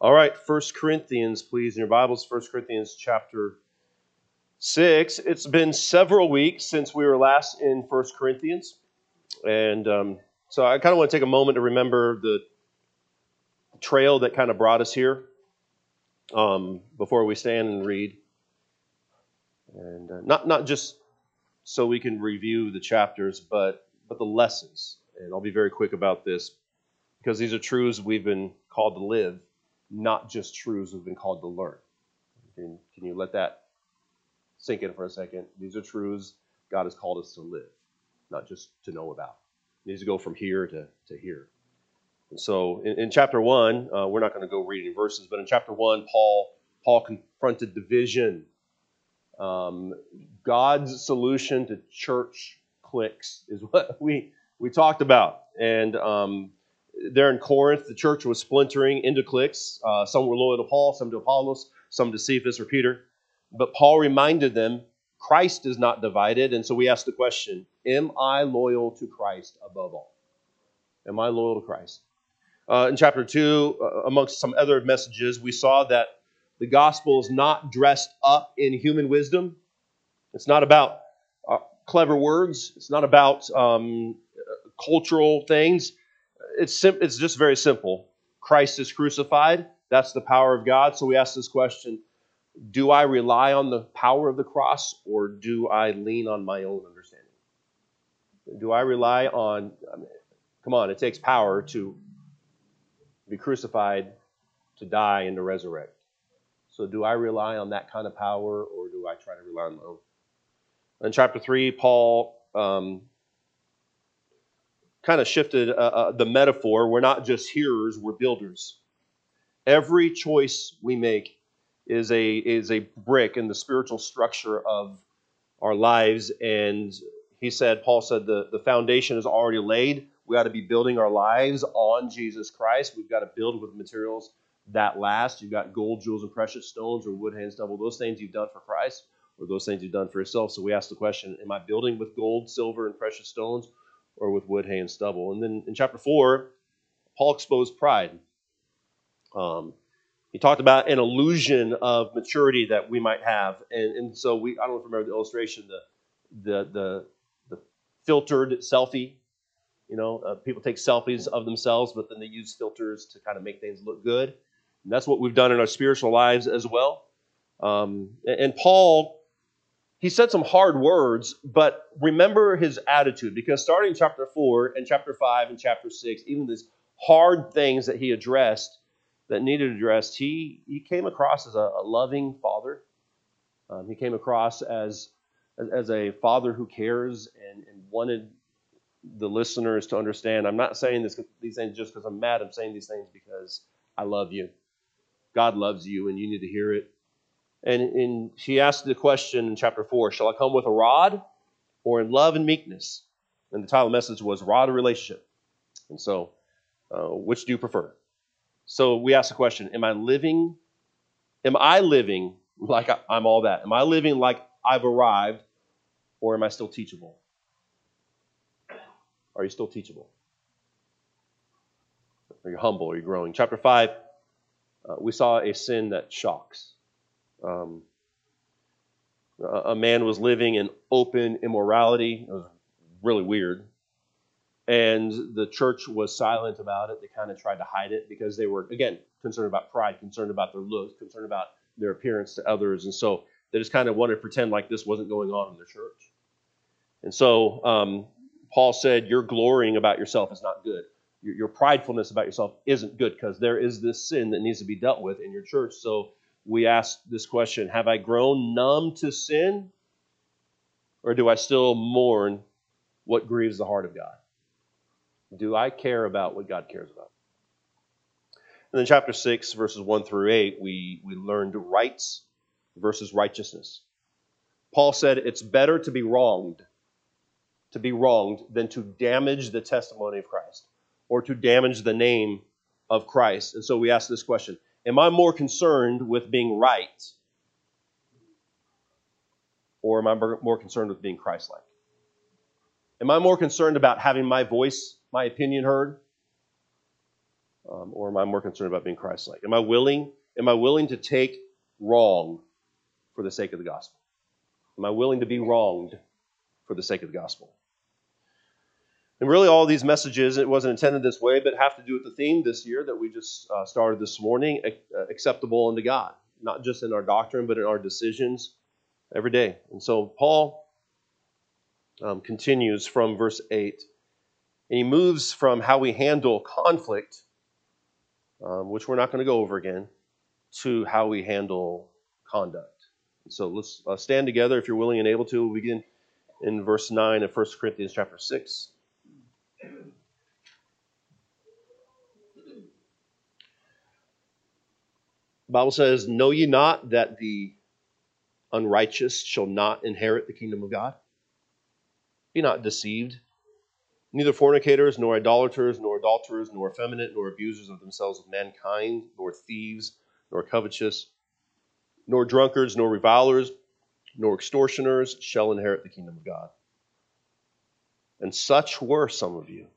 All right, 1 Corinthians, please, in your Bibles, 1 Corinthians chapter 6. It's been several weeks since we were last in 1 Corinthians. And so I kind of want to take a moment to remember the trail that kind of brought us here before we stand and read. And not just so we can review the chapters, but the lessons. And I'll be very quick about this because these are truths we've been called to live, not just truths we've been called to learn. Can you let that sink in for a second? These are truths God has called us to live, not just to know about. It needs to go from here to here. And so in chapter 1, we're not going to go read any verses, but in chapter 1, Paul confronted division. God's solution to church cliques is what we talked about. And there in Corinth, the church was splintering into cliques. Some were loyal to Paul, some to Apollos, some to Cephas or Peter. But Paul reminded them, Christ is not divided. And so we asked the question, am I loyal to Christ above all? Am I loyal to Christ? In chapter 2, amongst some other messages, we saw that the gospel is not dressed up in human wisdom. It's not about clever words. It's not about cultural things. It's just very simple. Christ is crucified. That's the power of God. So we ask this question, do I rely on the power of the cross or do I lean on my own understanding? Do I rely on, come on, it takes power to be crucified, to die, and to resurrect. So do I rely on that kind of power or do I try to rely on my own? In chapter 3, Paul kind of shifted the metaphor. We're not just hearers, we're builders. Every choice we make is a brick in the spiritual structure of our lives. And Paul said, the foundation is already laid. We ought to be building our lives on Jesus Christ. We've got to build with materials that last. You've got gold, jewels, and precious stones, or wood, hay, and stubble. Those things you've done for Christ, or those things you've done for yourself. So we ask the question, am I building with gold, silver, and precious stones, or with wood, hay, and stubble? And then in chapter 4, Paul exposed pride. He talked about an illusion of maturity that we might have. And so I don't know if you remember the illustration, the filtered selfie. You know, people take selfies of themselves, but then they use filters to kind of make things look good. And that's what we've done in our spiritual lives as well. And Paul, he said some hard words, but remember his attitude, because starting in chapter 4 and chapter 5 and chapter 6, even these hard things that he addressed that needed addressed, he came across as a loving father. He came across as a father who cares and wanted the listeners to understand, I'm not saying these things just because I'm mad. I'm saying these things because I love you. God loves you, and you need to hear it. And he asked the question in chapter 4, shall I come with a rod or in love and meekness? And the title of the message was Rod of Relationship. And so, which do you prefer? So we asked the question, am I living like I'm all that? Am I living like I've arrived, or am I still teachable? Are you still teachable? Are you humble? Are you growing? Chapter 5, we saw a sin that shocks. A man was living in open immorality. It was really weird. And the church was silent about it. They kind of tried to hide it because they were, again, concerned about pride, concerned about their looks, concerned about their appearance to others. And so they just kind of wanted to pretend like this wasn't going on in their church. And so Paul said, your glorying about yourself is not good. Your pridefulness about yourself isn't good, because there is this sin that needs to be dealt with in your church. So we ask this question, have I grown numb to sin, or do I still mourn what grieves the heart of God? Do I care about what God cares about? And then chapter 6, verses 1 through 8, we learned rights versus righteousness. Paul said it's better to be wronged than to damage the testimony of Christ or to damage the name of Christ. And so we ask this question, am I more concerned with being right, or am I more concerned with being Christ-like? Am I more concerned about having my voice, my opinion heard, Or am I more concerned about being Christ-like? Am I willing to take wrong for the sake of the gospel? Am I willing to be wronged for the sake of the gospel? And really all these messages, it wasn't intended this way, but have to do with the theme this year that we just started this morning, acceptable unto God. Not just in our doctrine, but in our decisions every day. And so Paul continues from verse 8, and he moves from how we handle conflict, which we're not going to go over again, to how we handle conduct. So let's stand together if you're willing and able to. We'll begin in verse 9 of 1 Corinthians chapter 6. The Bible says, "Know ye not that the unrighteous shall not inherit the kingdom of God? Be not deceived. Neither fornicators, nor idolaters, nor adulterers, nor effeminate, nor abusers of themselves of mankind, nor thieves, nor covetous, nor drunkards, nor revilers, nor extortioners shall inherit the kingdom of God. And such were some of you."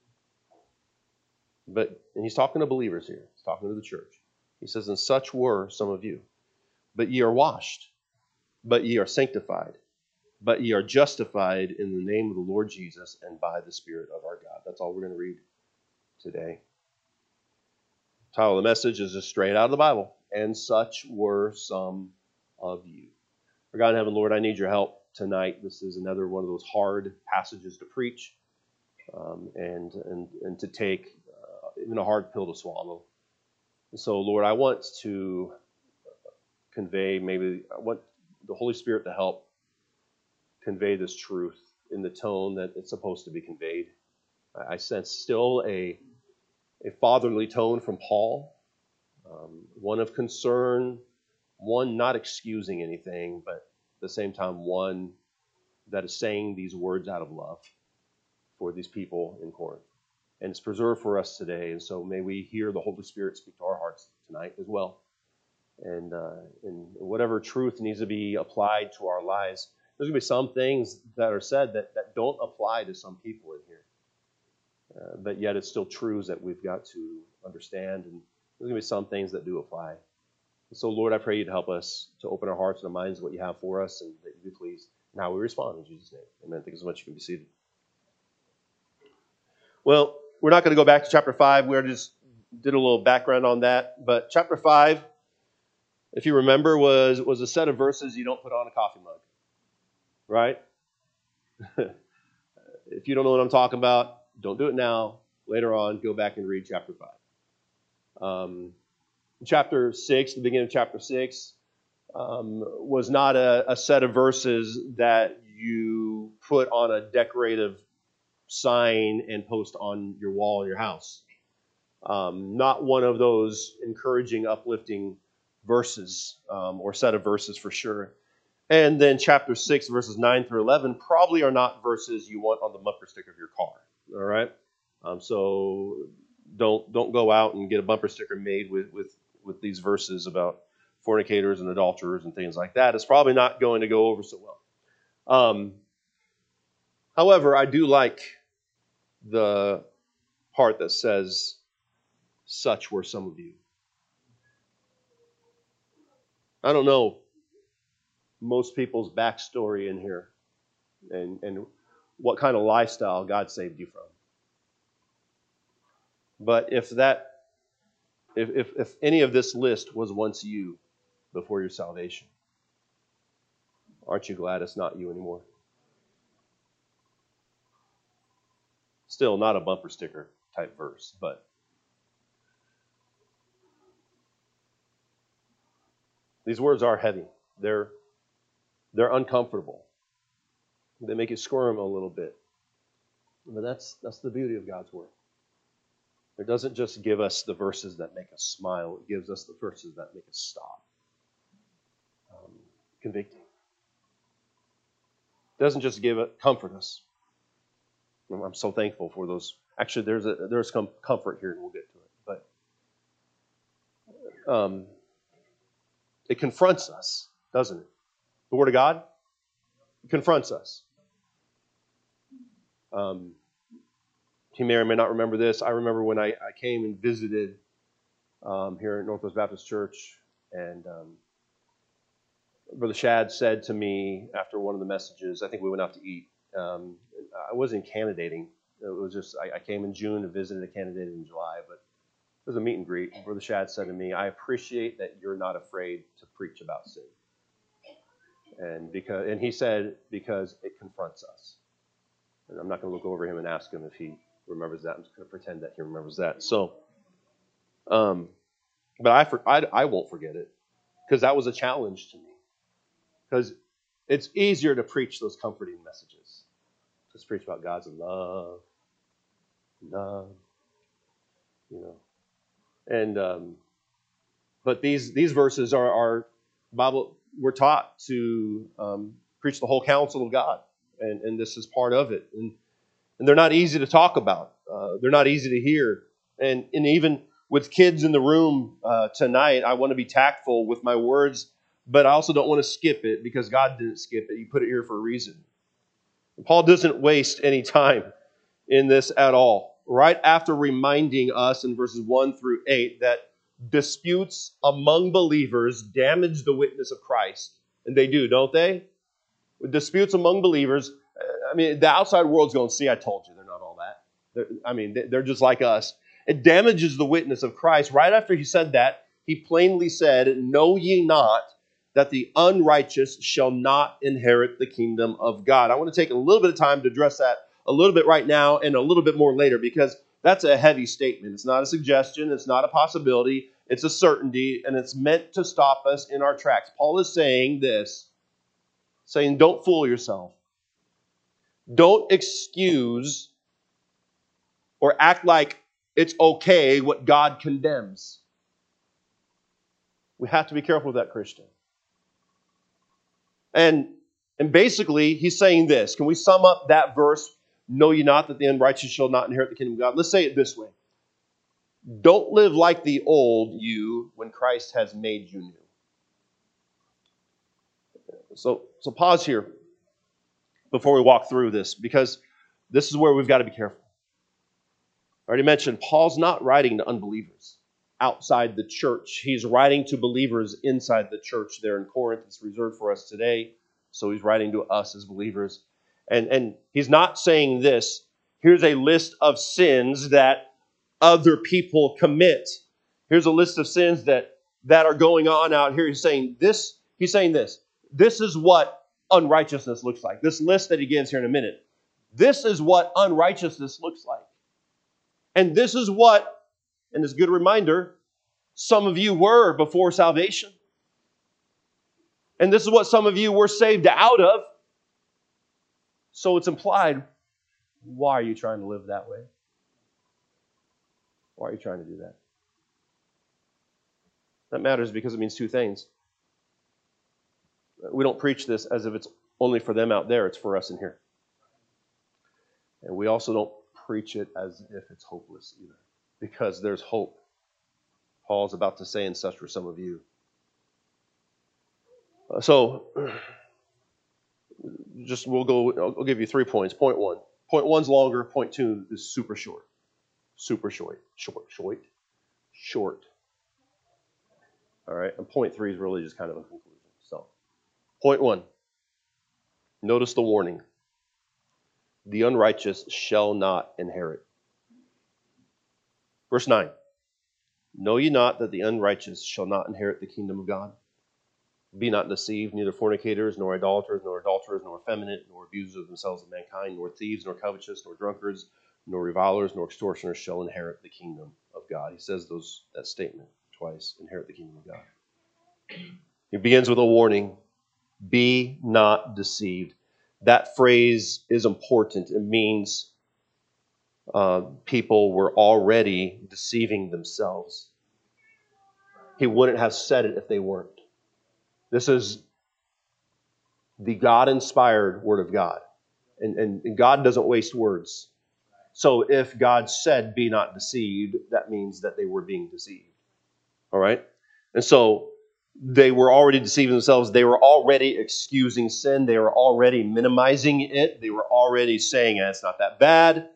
And he's talking to believers here. He's talking to the church. He says, "And such were some of you. But ye are washed, but ye are sanctified, but ye are justified in the name of the Lord Jesus and by the Spirit of our God." That's all we're going to read today. The title of the message is just straight out of the Bible. And such were some of you. For God in heaven, Lord, I need your help tonight. This is another one of those hard passages to preach and to take, even a hard pill to swallow. And so, Lord, I want to convey, I want the Holy Spirit to help convey this truth in the tone that it's supposed to be conveyed. I sense still a fatherly tone from Paul, one of concern, one not excusing anything, but at the same time one that is saying these words out of love for these people in Corinth. And it's preserved for us today, and so may we hear the Holy Spirit speak to our hearts tonight as well. And whatever truth needs to be applied to our lives, there's going to be some things that are said that don't apply to some people in here. But yet it's still truths that we've got to understand, and there's going to be some things that do apply. And so, Lord, I pray you to help us to open our hearts and our minds to what you have for us, and that you be pleased in how we respond in Jesus' name. Amen. Thank you so much. You can be seated. Well, we're not going to go back to chapter 5. We already just did a little background on that. But chapter 5, if you remember, was a set of verses you don't put on a coffee mug. Right? If you don't know what I'm talking about, don't do it now. Later on, go back and read chapter 5. Chapter 6, the beginning of chapter 6, was not a set of verses that you put on a decorative sign and post on your wall in your house. Not one of those encouraging, uplifting verses, or set of verses for sure. And then chapter 6, verses 9 through 11 probably are not verses you want on the bumper sticker of your car. All right? So don't go out and get a bumper sticker made with these verses about fornicators and adulterers and things like that. It's probably not going to go over so well. However, I do like the part that says, "Such were some of you." I don't know most people's backstory in here and what kind of lifestyle God saved you from. But if any of this list was once you before your salvation, aren't you glad it's not you anymore? Still not a bumper sticker type verse, but these words are heavy. They're uncomfortable. They make you squirm a little bit. But that's the beauty of God's word. It doesn't just give us the verses that make us smile. It gives us the verses that make us stop. Convicting. It doesn't just comfort us. I'm so thankful for those. Actually, there's some comfort here, and we'll get to it. But it confronts us, doesn't it? The Word of God confronts us. He may or may not remember this. I remember when I came and visited here at Northwest Baptist Church, and Brother Shad said to me after one of the messages, I think we went out to eat. I wasn't candidating. It was just, I came in June and visited, a candidate in July, but it was a meet and greet. Brother Shad said to me, I appreciate that you're not afraid to preach about sin. And he said, because it confronts us. And I'm not going to look over him and ask him if he remembers that. I'm just going to pretend that he remembers that. So, but I won't forget it, because that was a challenge to me. Because it's easier to preach those comforting messages. Just preach about God's love, you know. And but these verses are Bible. We're taught to preach the whole counsel of God, and this is part of it. And they're not easy to talk about. They're not easy to hear. And even with kids in the room tonight, I want to be tactful with my words, but I also don't want to skip it, because God didn't skip it. He put it here for a reason. And Paul doesn't waste any time in this at all. Right after reminding us in verses 1 through 8 that disputes among believers damage the witness of Christ. And they do, don't they? Disputes among believers. I mean, the outside world's going, see, I told you, they're not all that. They're just like us. It damages the witness of Christ. Right after he said that, he plainly said, know ye not that the unrighteous shall not inherit the kingdom of God. I want to take a little bit of time to address that a little bit right now and a little bit more later, because that's a heavy statement. It's not a suggestion. It's not a possibility. It's a certainty, and it's meant to stop us in our tracks. Paul is saying this, saying, don't fool yourself. Don't excuse or act like it's okay what God condemns. We have to be careful with that, Christian. And basically, he's saying this. Can we sum up that verse? Know ye not that the unrighteous shall not inherit the kingdom of God? Let's say it this way. Don't live like the old you when Christ has made you new. So pause here before we walk through this, because this is where we've got to be careful. I already mentioned Paul's not writing to unbelievers outside the church. He's writing to believers inside the church there in Corinth. It's reserved for us today. So he's writing to us as believers. And he's not saying this. Here's a list of sins that other people commit. Here's a list of sins that are going on out here. He's saying this. This is what unrighteousness looks like. This list that he gives here in a minute. This is what unrighteousness looks like. And this is what, and it's a good reminder, some of you were before salvation. And this is what some of you were saved out of. So it's implied, why are you trying to live that way? Why are you trying to do that? That matters because it means two things. We don't preach this as if it's only for them out there. It's for us in here. And we also don't preach it as if it's hopeless either, because there's hope. Paul's about to say and such for some of you. I'll give you 3 points. Point 1. Point 1's longer. Point 2 is super short. Super short. Short. All right. And point 3 is really just kind of a conclusion. So, point 1. Notice the warning. The unrighteous shall not inherit. Verse 9. Know ye not that the unrighteous shall not inherit the kingdom of God? Be not deceived, neither fornicators, nor idolaters, nor effeminate, nor abusers of themselves of mankind, nor thieves, nor covetous, nor drunkards, nor revilers, nor extortioners shall inherit the kingdom of God. He says that statement twice, inherit the kingdom of God. He begins with a warning, be not deceived. That phrase is important. It means people were already deceiving themselves. He wouldn't have said it if they weren't. This is the God-inspired Word of God. And God doesn't waste words. So if God said, be not deceived, that means that they were being deceived. All right? And so they were already deceiving themselves. They were already excusing sin. They were already minimizing it. They were already saying, it's not that bad.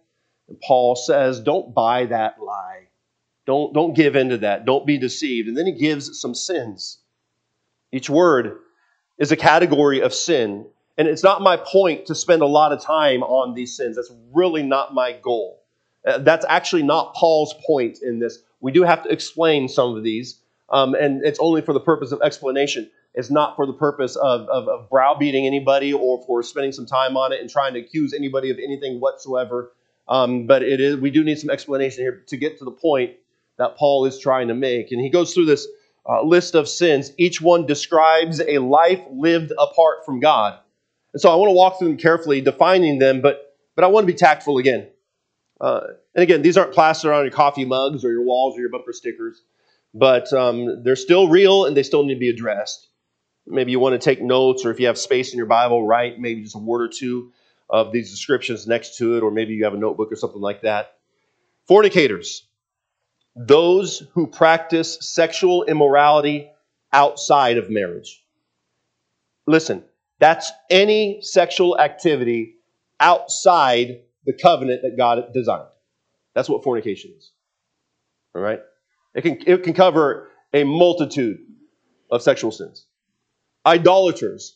And Paul says, don't buy that lie. Don't give in to that. Don't be deceived. And then he gives some sins. Each word is a category of sin. And it's not my point to spend a lot of time on these sins. That's really not my goal. That's actually not Paul's point in this. We do have to explain some of these, and it's only for the purpose of explanation. It's not for the purpose of browbeating anybody or for spending some time on it and trying to accuse anybody of anything whatsoever. But it is. We do need some explanation here to get to the point that Paul is trying to make. And he goes through this list of sins. Each one describes a life lived apart from God. And so I want to walk through them carefully, defining them, but I want to be tactful again. And again, these aren't plastered on your coffee mugs or your walls or your bumper stickers, but they're still real and they still need to be addressed. Maybe you want to take notes, or if you have space in your Bible, write maybe just a word or two of these descriptions next to it, or maybe you have a notebook or something like that. Fornicators, those who practice sexual immorality outside of marriage. Listen, that's any sexual activity outside the covenant that God designed. That's what fornication is. All right? It can cover a multitude of sexual sins. Idolaters,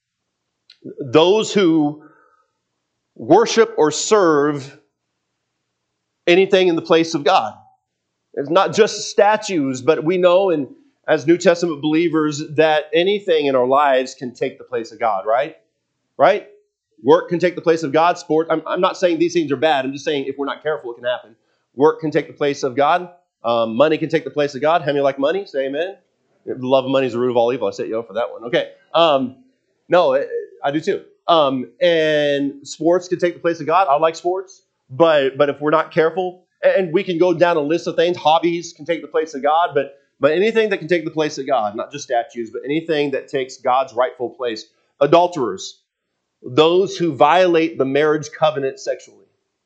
those who worship or serve anything in the place of God. It's not just statues, but we know as New Testament believers that anything in our lives can take the place of God, right? Right? Work can take the place of God. Sport. I'm not saying these things are bad. I'm just saying if we're not careful, it can happen. Work can take the place of God. Money can take the place of God. How many like money? Say amen. The love of money is the root of all evil. I set you up for that one. Okay. No, I do too. And sports can take the place of God. I like sports. But if we're not careful, and we can go down a list of things, hobbies can take the place of God, but anything that can take the place of God, not just statues, but anything that takes God's rightful place. Adulterers, those who violate the marriage covenant sexually.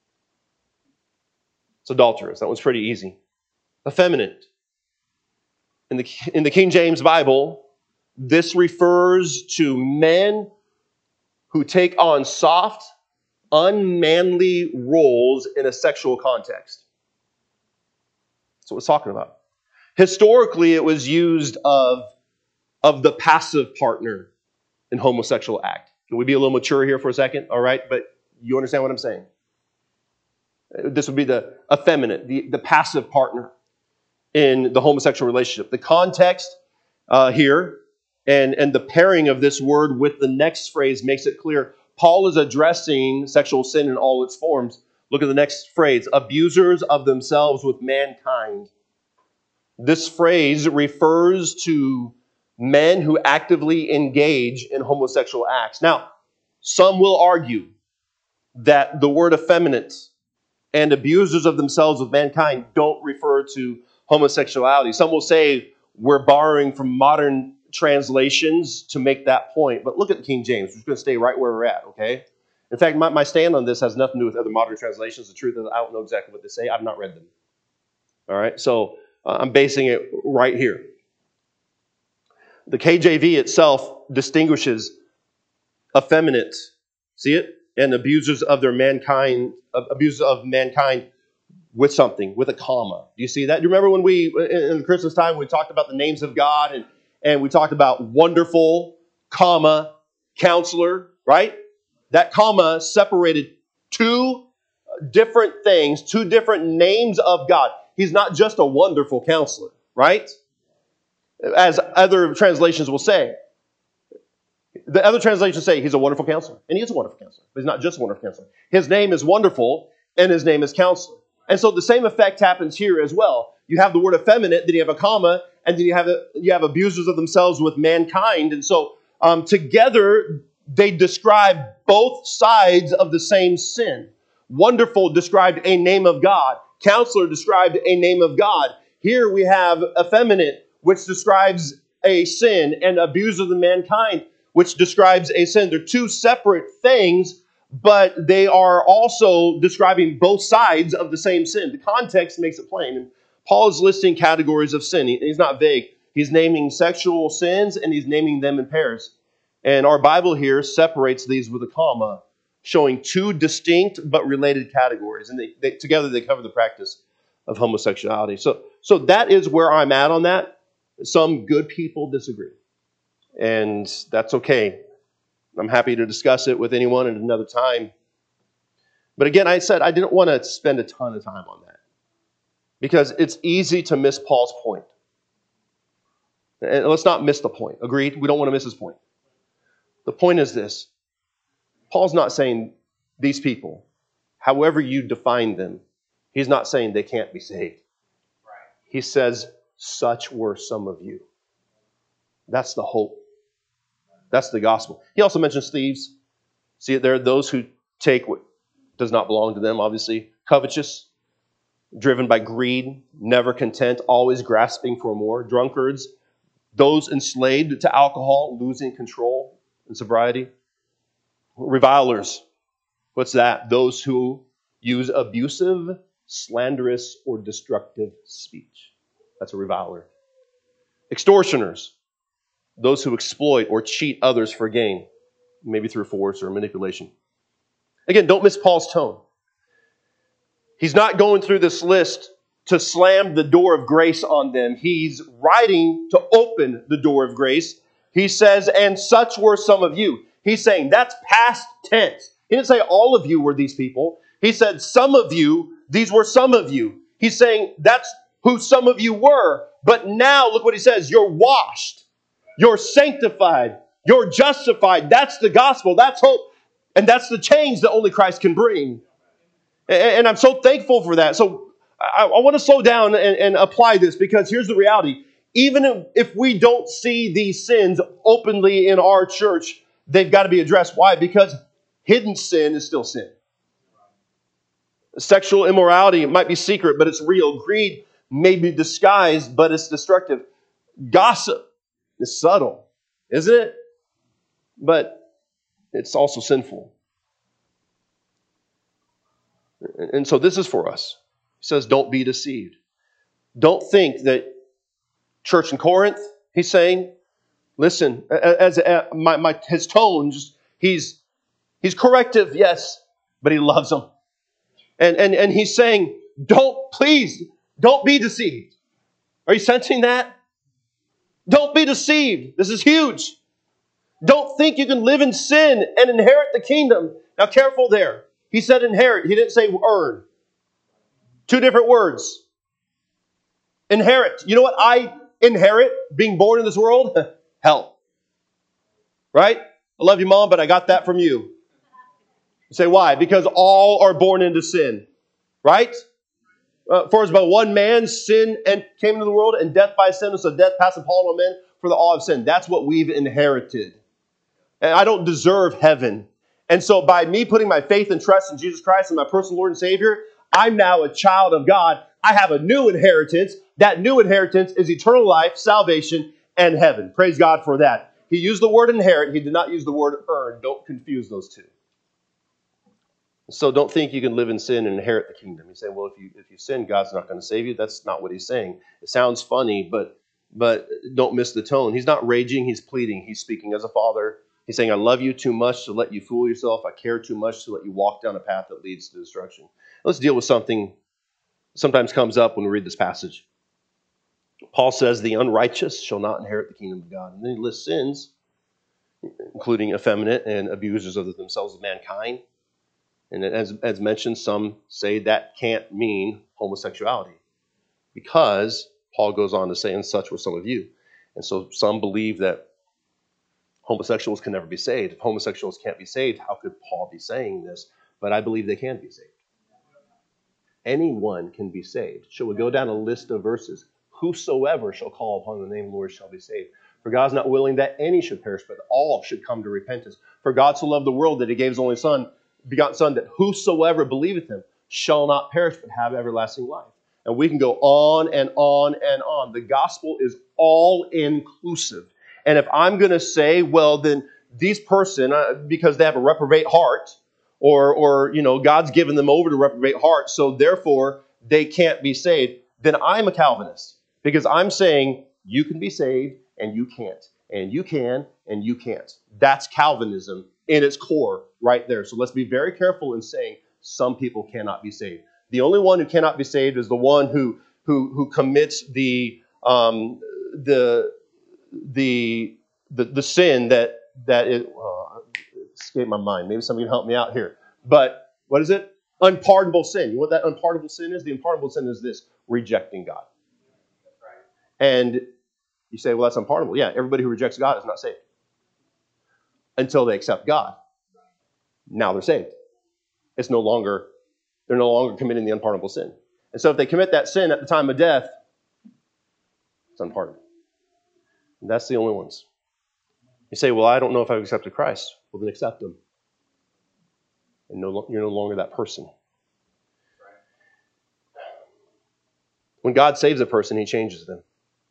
It's adulterers. That one's pretty easy. Effeminate. In the King James Bible, this refers to men who take on soft, unmanly roles in a sexual context. That's what it's talking about. Historically, it was used of the passive partner in homosexual act. Can we be a little mature here for a second? All right, but you understand what I'm saying? This would be the effeminate, the passive partner in the homosexual relationship. The context here and the pairing of this word with the next phrase makes it clear. Paul is addressing sexual sin in all its forms. Look at the next phrase, abusers of themselves with mankind. This phrase refers to men who actively engage in homosexual acts. Now, some will argue that the word effeminate and abusers of themselves with mankind don't refer to homosexuality. Some will say we're borrowing from modern translations to make that point. But look at the King James. We're just going to stay right where we're at, okay? In fact, my stand on this has nothing to do with other modern translations. The truth is I don't know exactly what they say. I've not read them. All right? So I'm basing it right here. The KJV itself distinguishes effeminate, see it? And abusers of mankind with something, with a comma. Do you see that? Do you remember when in the Christmas time, we talked about the names of God and we talked about wonderful, comma, counselor, right? That comma separated two different things, two different names of God. He's not just a wonderful counselor, right? As other translations will say. The other translations say he's a wonderful counselor. And he is a wonderful counselor. But he's not just a wonderful counselor. His name is wonderful and his name is counselor. And so the same effect happens here as well. You have the word effeminate, then you have a comma, and then you have abusers of themselves with mankind. And so together they describe both sides of the same sin. Wonderful described a name of God. Counselor described a name of God. Here we have effeminate, which describes a sin, and abuser of the mankind, which describes a sin. They're two separate things, but they are also describing both sides of the same sin. The context makes it plain. And Paul is listing categories of sin. He's not vague. He's naming sexual sins, and he's naming them in pairs. And our Bible here separates these with a comma. showing two distinct but related categories. And together they cover the practice of homosexuality. So that is where I'm at on that. Some good people disagree. And that's okay. I'm happy to discuss it with anyone at another time. But again, I said I didn't want to spend a ton of time on that, because it's easy to miss Paul's point. And let's not miss the point. Agreed? We don't want to miss his point. The point is this. Paul's not saying these people, however you define them, he's not saying they can't be saved. He says, such were some of you. That's the hope. That's the gospel. He also mentions thieves. See it there, those who take what does not belong to them, obviously. Covetous, driven by greed, never content, always grasping for more. Drunkards, those enslaved to alcohol, losing control and sobriety. Revilers, what's that? Those who use abusive, slanderous, or destructive speech. That's a reviler. Extortioners, those who exploit or cheat others for gain, maybe through force or manipulation. Again, don't miss Paul's tone. He's not going through this list to slam the door of grace on them. He's writing to open the door of grace. He says, and such were some of you. He's saying that's past tense. He didn't say all of you were these people. He said some of you, these were some of you. He's saying that's who some of you were. But now, look what he says, you're washed. You're sanctified. You're justified. That's the gospel. That's hope. And that's the change that only Christ can bring. And I'm so thankful for that. So I want to slow down and apply this, because here's the reality. Even if we don't see these sins openly in our church, they've got to be addressed. Why? Because hidden sin is still sin. Sexual immorality might be secret, but it's real. Greed may be disguised, but it's destructive. Gossip is subtle, isn't it? But it's also sinful. And so this is for us. He says, don't be deceived. Don't think that church in Corinth, he's saying, listen, his tone, he's corrective, yes, but he loves them. And he's saying, don't be deceived. Are you sensing that? Don't be deceived. This is huge. Don't think you can live in sin and inherit the kingdom. Now, careful there. He said inherit. He didn't say earn. Two different words. Inherit. You know what I inherit being born in this world? Hell. Right? I love you, Mom, but I got that from you. You say, why? Because all are born into sin. Right? For as by one man sin came into the world, and death by sin, so death passed upon all men, for the all of sin. That's what we've inherited. And I don't deserve heaven. And so by me putting my faith and trust in Jesus Christ as my personal Lord and Savior, I'm now a child of God. I have a new inheritance. That new inheritance is eternal life, salvation, and heaven. Praise God for that. He used the word inherit. He did not use the word earn. Don't confuse those two. So don't think you can live in sin and inherit the kingdom. You say, well, if you sin, God's not going to save you. That's not what he's saying. It sounds funny, but don't miss the tone. He's not raging. He's pleading. He's speaking as a father. He's saying, I love you too much to let you fool yourself. I care too much to let you walk down a path that leads to destruction. Let's deal with something sometimes comes up when we read this passage. Paul says, the unrighteous shall not inherit the kingdom of God. And then he lists sins, including effeminate and abusers of themselves of mankind. And as mentioned, some say that can't mean homosexuality, because Paul goes on to say, and such were some of you. And so some believe that homosexuals can never be saved. If homosexuals can't be saved, how could Paul be saying this? But I believe they can be saved. Anyone can be saved. Shall we go down a list of verses? Whosoever shall call upon the name of the Lord shall be saved. For God is not willing that any should perish, but all should come to repentance. For God so loved the world that he gave his only Son, begotten Son, that whosoever believeth him shall not perish, but have everlasting life. And we can go on and on and on. The gospel is all inclusive. And if I'm going to say, well, then these person, because they have a reprobate heart, or God's given them over to reprobate heart, so therefore they can't be saved, then I'm a Calvinist. Because I'm saying you can be saved and you can't. and you can, and you can't. That's Calvinism in its core right there. So let's be very careful in saying some people cannot be saved. The only one who cannot be saved is the one who commits the sin that is, escaped my mind. Maybe somebody can help me out here. But what is it? Unpardonable sin. You know what that unpardonable sin is? The unpardonable sin is this: rejecting God. And you say, well, that's unpardonable. Yeah, everybody who rejects God is not saved until they accept God. Now they're saved. They're no longer committing the unpardonable sin. And so if they commit that sin at the time of death, it's unpardonable. And that's the only ones. You say, well, I don't know if I've accepted Christ. Well, then accept him. And you're no longer that person. When God saves a person, he changes them.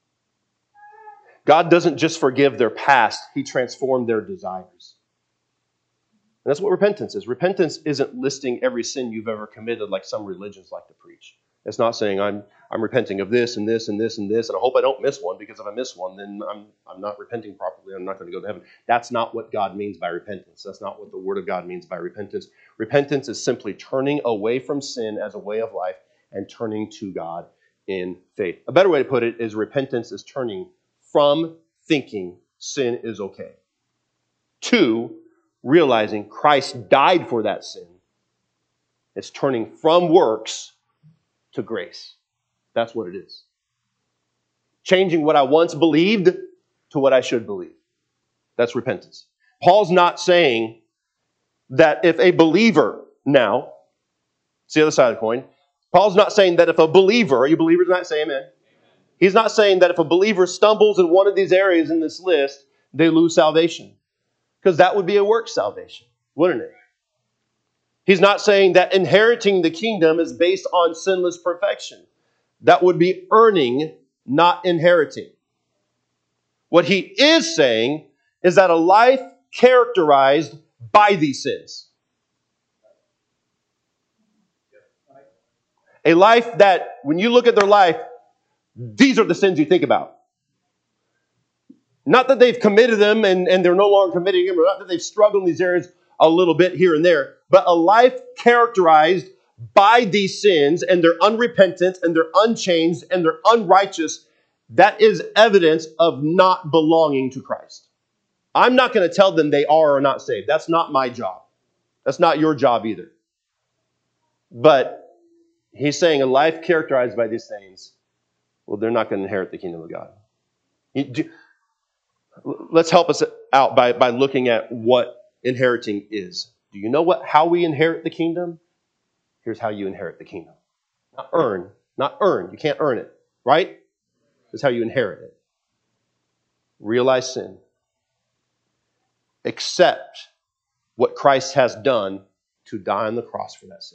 God doesn't just forgive their past, he transformed their desires. And that's what repentance is. Repentance isn't listing every sin you've ever committed like some religions like to preach. It's not saying I'm repenting of this and this and this and this, and I hope I don't miss one, because if I miss one, then I'm not repenting properly. I'm not going to go to heaven. That's not what God means by repentance. That's not what the Word of God means by repentance. Repentance is simply turning away from sin as a way of life and turning to God in faith. A better way to put it is repentance is turning from thinking sin is okay to realizing Christ died for that sin. It's turning from works to grace. That's what it is. Changing what I once believed to what I should believe. That's repentance. Paul's not saying that if a believer now, it's the other side of the coin, Paul's not saying that if a believer, are you believers tonight? Say amen. He's not saying that if a believer stumbles in one of these areas in this list, they lose salvation. Because that would be a work salvation, wouldn't it? He's not saying that inheriting the kingdom is based on sinless perfection. That would be earning, not inheriting. What he is saying is that a life characterized by these sins. A life that, when you look at their life, these are the sins you think about. Not that they've committed them and they're no longer committing them, or not that they've struggled in these areas a little bit here and there, but a life characterized by these sins, and they're unrepentant and they're unchanged and they're unrighteous. That is evidence of not belonging to Christ. I'm not going to tell them they are or not saved. That's not my job. That's not your job either. But he's saying a life characterized by these things, well, they're not going to inherit the kingdom of God. Let's help us out by looking at what inheriting is. Do you know how we inherit the kingdom? Here's how you inherit the kingdom. Not earn. You can't earn it, right? That's how you inherit it. Realize sin. Accept what Christ has done to die on the cross for that sin.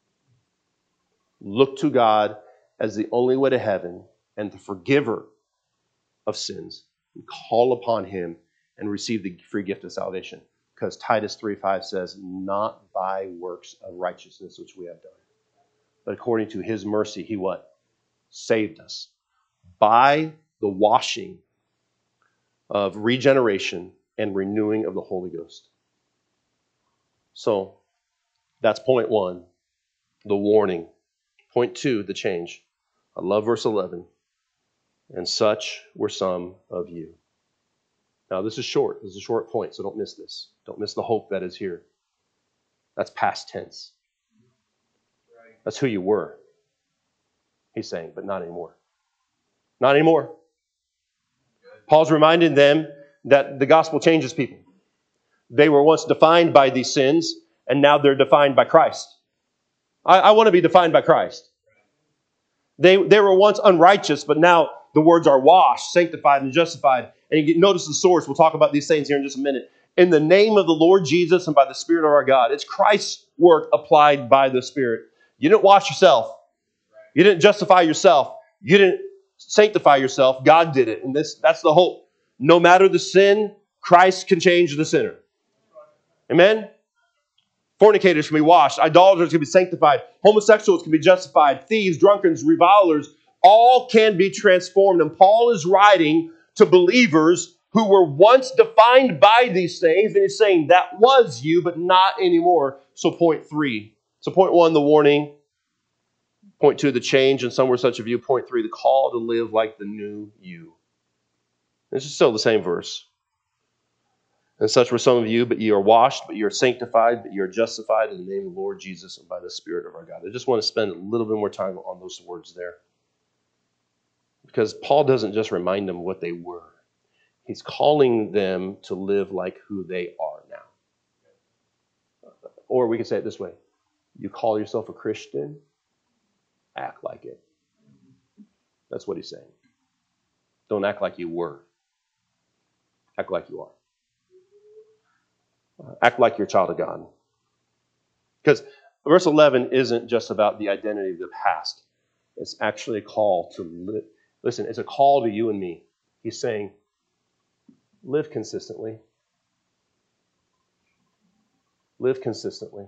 Look to God as the only way to heaven and the forgiver of sins. And call upon him and receive the free gift of salvation. Because Titus 3:5 says, not by works of righteousness which we have done, but according to his mercy, he what? Saved us. By the washing of regeneration and renewing of the Holy Ghost. So, that's point one, the warning. Point two, the change. I love verse 11. And such were some of you. Now, this is short. This is a short point, so don't miss this. Don't miss the hope that is here. That's past tense. That's who you were. He's saying, but not anymore. Not anymore. Paul's reminding them that the gospel changes people. They were once defined by these sins, and now they're defined by Christ. I want to be defined by Christ. They were once unrighteous, but now the words are washed, sanctified, and justified. And you notice the source. We'll talk about these things here in just a minute. In the name of the Lord Jesus and by the Spirit of our God. It's Christ's work applied by the Spirit. You didn't wash yourself. You didn't justify yourself. You didn't sanctify yourself. God did it. And that's the hope. No matter the sin, Christ can change the sinner. Amen? Fornicators can be washed. Idolaters can be sanctified. Homosexuals can be justified. Thieves, drunkards, revilers, all can be transformed. And Paul is writing to believers who were once defined by these things. And he's saying that was you, but not anymore. So point 3. So point 1, the warning. Point 2, the change, and some were such of you. Point 3, the call to live like the new you. This is still the same verse. And such were some of you, but ye are washed, but ye are sanctified, but ye are justified in the name of the Lord Jesus and by the Spirit of our God. I just want to spend a little bit more time on those words there. Because Paul doesn't just remind them what they were. He's calling them to live like who they are now. Or we could say it this way. You call yourself a Christian, act like it. That's what he's saying. Don't act like you were. Act like you are. Act like you're a child of God. Because verse 11 isn't just about the identity of the past. It's actually a call to live. Listen, it's a call to you and me. He's saying, live consistently. Live consistently.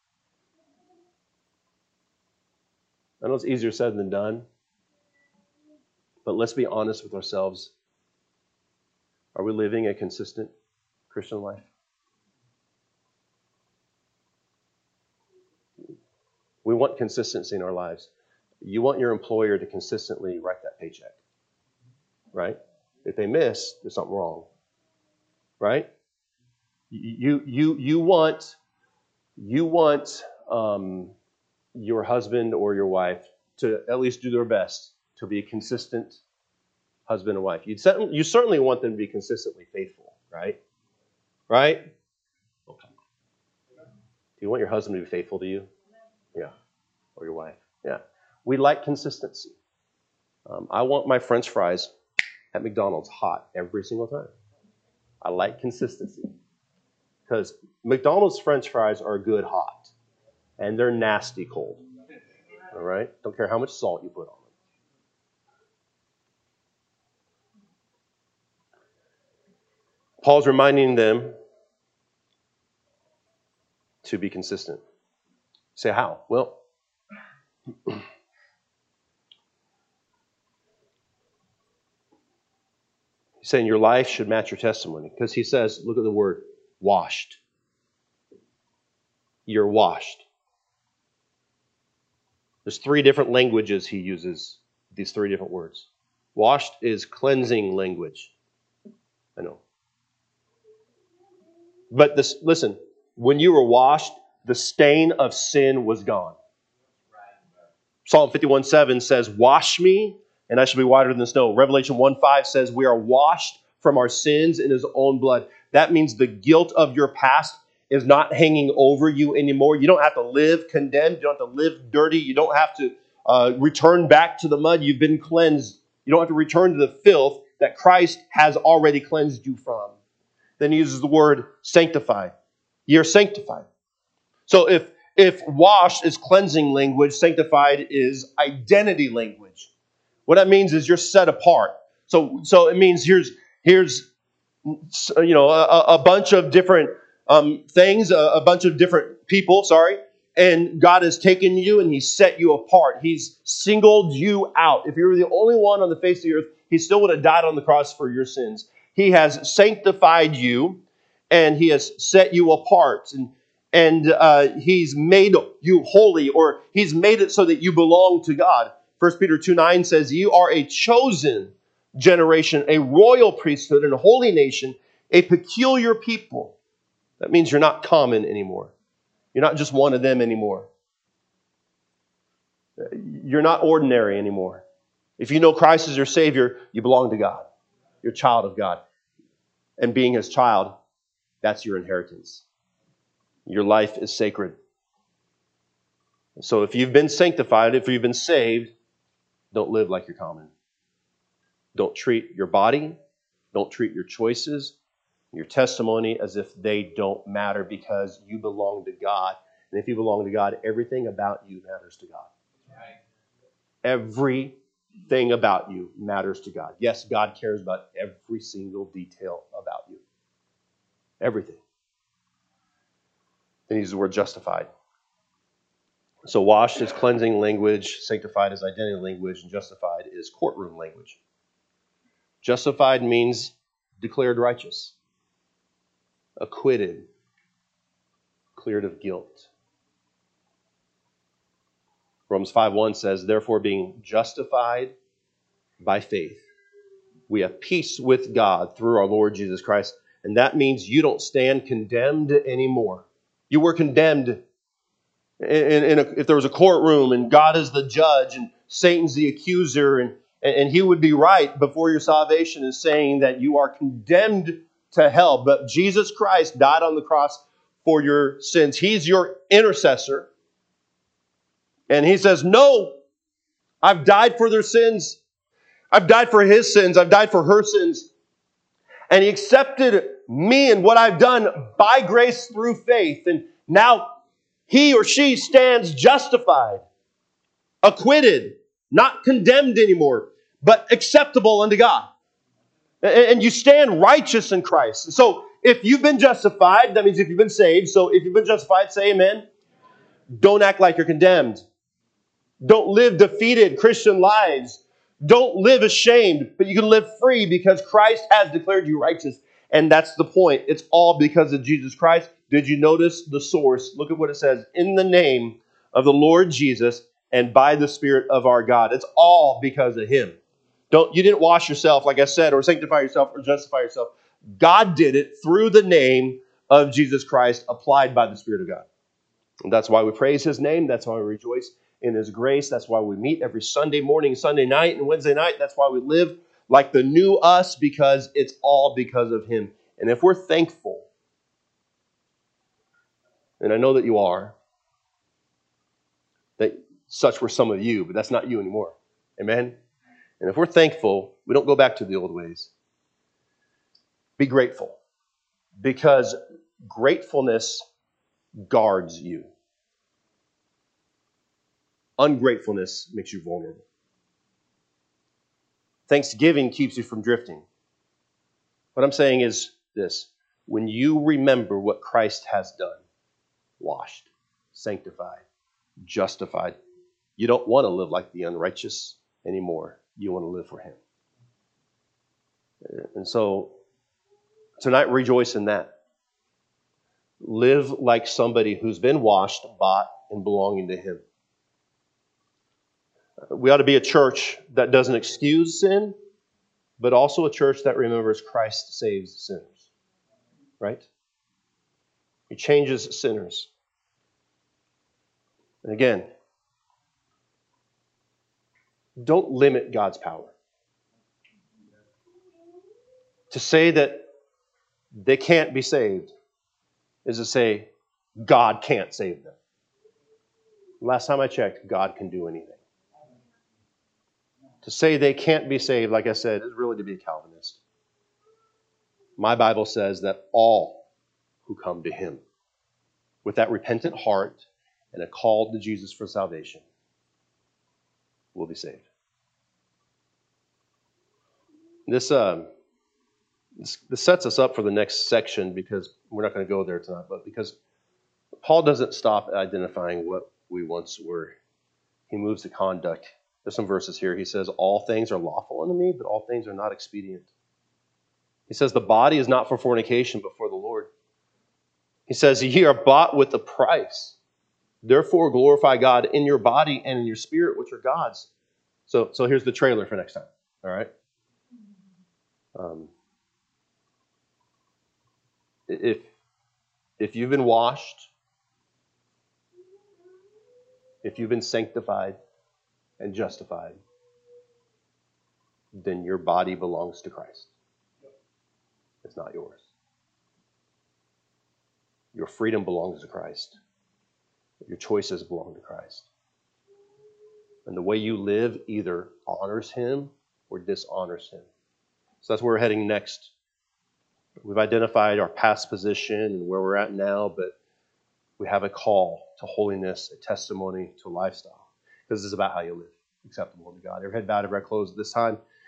I know it's easier said than done, but let's be honest with ourselves. Are we living a consistent Christian life? We want consistency in our lives. You want your employer to consistently write that paycheck, right? If they miss, there's something wrong, right? You want your husband or your wife to at least do their best to be a consistent husband and wife. You certainly want them to be consistently faithful, right? Right? Okay. Do you want your husband to be faithful to you? Yeah. Or your wife? Yeah. We like consistency. I want my French fries at McDonald's hot every single time. I like consistency. Because McDonald's French fries are good hot. And they're nasty cold. All right? Don't care how much salt you put on them. Paul's reminding them to be consistent. Say how? Well, he's saying your life should match your testimony. Because he says, look at the word, washed. You're washed. There's 3 different languages he uses, these 3 different words. Washed is cleansing language. I know. But listen, when you were washed, the stain of sin was gone. Psalm 51:7 says, wash me, and I shall be whiter than the snow. Revelation 1:5 says, we are washed from our sins in his own blood. That means the guilt of your past is not hanging over you anymore. You don't have to live condemned. You don't have to live dirty. You don't have to return back to the mud. You've been cleansed. You don't have to return to the filth that Christ has already cleansed you from. Then he uses the word sanctified. You're sanctified. So if washed is cleansing language, sanctified is identity language. What that means is you're set apart. So it means here's a bunch of different things, a bunch of different people, and God has taken you and He's set you apart. He's singled you out. If you were the only one on the face of the earth, He still would have died on the cross for your sins. He has sanctified you and He has set you apart. And He's made you holy, or He's made it so that you belong to God. 1 Peter 2:9 says, you are a chosen generation, a royal priesthood, and a holy nation, a peculiar people. That means you're not common anymore. You're not just one of them anymore. You're not ordinary anymore. If you know Christ as your Savior, you belong to God. You're a child of God. And being His child, that's your inheritance. Your life is sacred. So if you've been sanctified, if you've been saved, don't live like you're common. Don't treat your body, don't treat your choices, your testimony as if they don't matter, because you belong to God. And if you belong to God, everything about you matters to God. Right. Everything about you matters to God. Yes, God cares about every single detail about you. Everything. Then he uses the word justified. So washed is cleansing language, sanctified is identity language, and justified is courtroom language. Justified means declared righteous, acquitted, cleared of guilt. Romans 5:1 says, therefore being justified by faith, we have peace with God through our Lord Jesus Christ. And that means you don't stand condemned anymore. You were condemned if there was a courtroom and God is the judge and Satan's the accuser, and he would be right before your salvation in saying that you are condemned to hell. But Jesus Christ died on the cross for your sins. He's your intercessor. And he says, no, I've died for their sins. I've died for his sins. I've died for her sins. And he accepted me and what I've done by grace through faith. And now he or she stands justified, acquitted, not condemned anymore, but acceptable unto God. And you stand righteous in Christ. So if you've been justified, that means if you've been saved. So if you've been justified, say amen. Don't act like you're condemned. Don't live defeated Christian lives. Don't live ashamed, but you can live free because Christ has declared you righteous. And that's the point. It's all because of Jesus Christ. Did you notice the source? Look at what it says. In the name of the Lord Jesus and by the Spirit of our God. It's all because of him. You didn't wash yourself, like I said, or sanctify yourself or justify yourself. God did it through the name of Jesus Christ applied by the Spirit of God. And that's why we praise his name. That's why we rejoice in his grace. That's why we meet every Sunday morning, Sunday night, and Wednesday night. That's why we live like the new us, because it's all because of him. And if we're thankful, and I know that you are, that such were some of you, but that's not you anymore. Amen? And if we're thankful, we don't go back to the old ways. Be grateful, because gratefulness guards you. Ungratefulness makes you vulnerable. Thanksgiving keeps you from drifting. What I'm saying is this: when you remember what Christ has done, washed, sanctified, justified, you don't want to live like the unrighteous anymore. You want to live for him. And so tonight, rejoice in that. Live like somebody who's been washed, bought, and belonging to him. We ought to be a church that doesn't excuse sin, but also a church that remembers Christ saves sinners. Right? He changes sinners. And again, don't limit God's power. To say that they can't be saved is to say God can't save them. Last time I checked, God can do anything. To say they can't be saved, like I said, is really to be a Calvinist. My Bible says that all who come to him with that repentant heart and a call to Jesus for salvation will be saved. This sets us up for the next section, because we're not going to go there tonight, but because Paul doesn't stop identifying what we once were. He moves to conduct. There's some verses here. He says, all things are lawful unto me, but all things are not expedient. He says, the body is not for fornication, but for the Lord. He says, ye are bought with a price. Therefore glorify God in your body and in your spirit, which are God's. So here's the trailer for next time. All right? If you've been washed, if you've been sanctified and justified, then your body belongs to Christ. It's not yours. Your freedom belongs to Christ. Your choices belong to Christ. And the way you live either honors him or dishonors him. So that's where we're heading next. We've identified our past position and where we're at now, but we have a call to holiness, a testimony to a lifestyle. Because this is about how you live, acceptable to God. Every head bowed, every eye closed at this time.